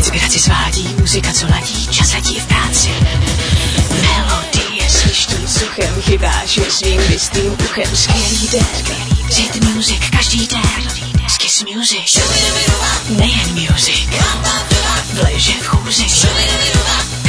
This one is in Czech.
Inspiraci svádí, muzika, co ladí, čas letí v práci. Melodie sviští suchem, chybáš je svým bystým uchem. Skvělý den, Zit Music každý den. Skis Music, nejen music, vleže v chůzi.